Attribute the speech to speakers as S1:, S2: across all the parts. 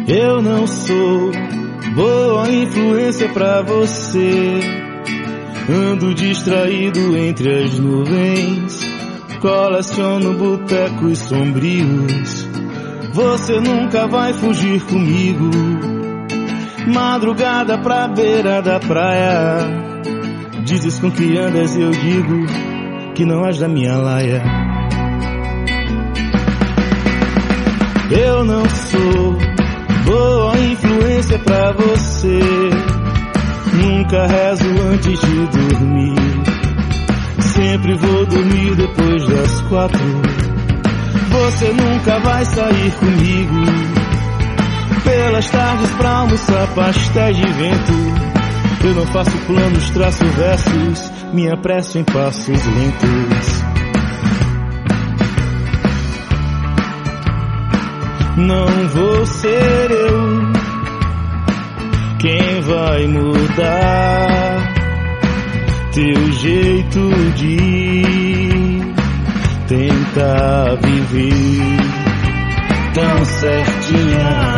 S1: Eu não sou boa influência pra você. Ando distraído entre as nuvens, coleciono botecos sombrios. Você nunca vai fugir comigo. Madrugada pra beira da praia, dizes com que andas e eu digo que não és da minha laia. Eu não sou boa influência pra você. Nunca rezo antes de dormir. Sempre vou dormir depois das 4. Você nunca vai sair comigo pelas tardes pra almoçar pastéis de vento. Eu não faço planos, traço versos, me apresso em passos lentos. Não vou ser eu quem vai mudar teu jeito de tentar viver tão certinha,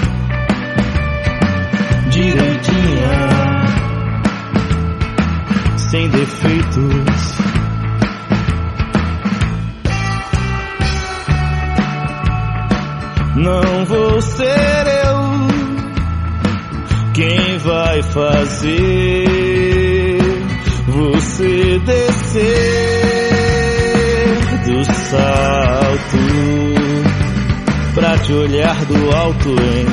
S1: direitinha, sem defeitos. Não vou ser eu quem vai fazer você descer do salto pra te olhar do alto em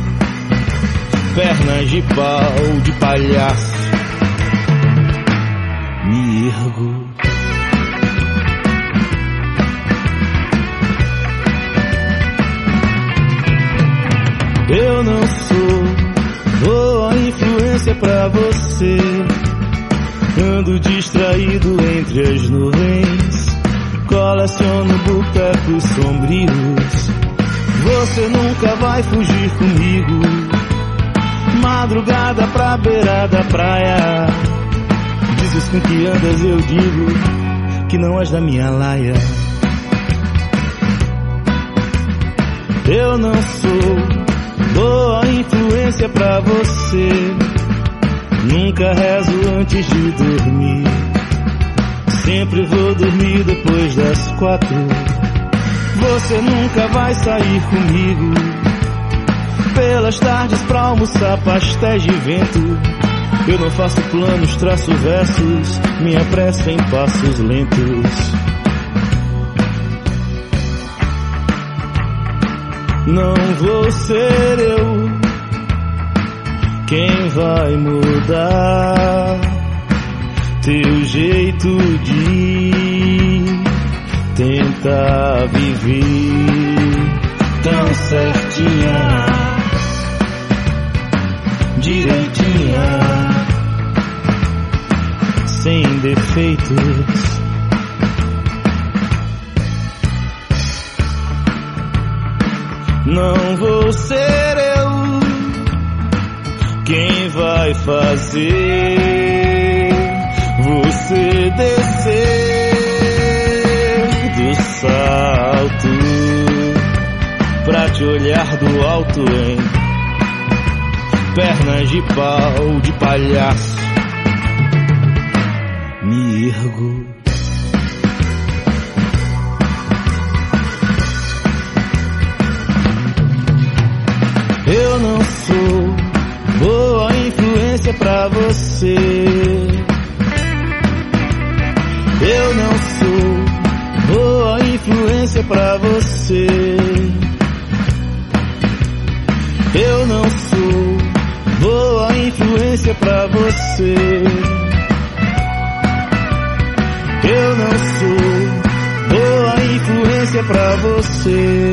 S1: pernas de pau de palhaço. Me ergo. Eu não sou boa influência pra você. Ando distraído entre as nuvens, coleciono botecos sombrios. Você nunca vai fugir comigo. Madrugada pra beira da praia, dizes com que andas eu digo que não és da minha laia. Eu não sou boa influência pra você. Nunca rezo antes de dormir. Sempre vou dormir depois das 4. Você nunca vai sair comigo pelas tardes pra almoçar pastéis de vento. Eu não faço planos, traço versos, me apresso em passos lentos. Não vou ser eu quem vai mudar teu jeito de tentar viver tão certinha, direitinha, sem defeitos. Não vou ser eu quem vai fazer você descer do salto pra te olhar do alto em pernas de pau de palhaço. Me ergo. Eu não sou boa influência pra você. Eu não sou boa influência pra você. Eu não sou boa influência pra você. Eu não sou boa influência pra você.